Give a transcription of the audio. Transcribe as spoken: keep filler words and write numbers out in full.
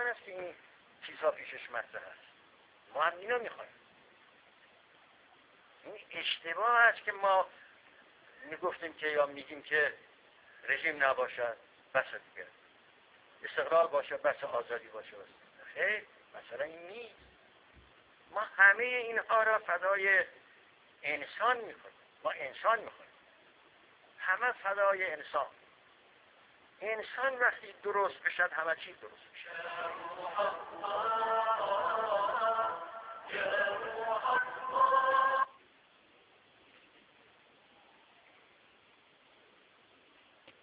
است که این چیزها پیشش مطرح است. ما هم اینو میخوایم. این اشتباه است که ما میگفتیم که یا میگیم که رژیم نباشد بس دیگه، استقلال باشه بس، آزادی باشه بس. خیر، مثلا این نیست. ما همه اینها را فدای انسان میکنیم. ما انسان میکنیم، همه فدای انسان. انسان وقتی درست بشد همه چی درست میشه.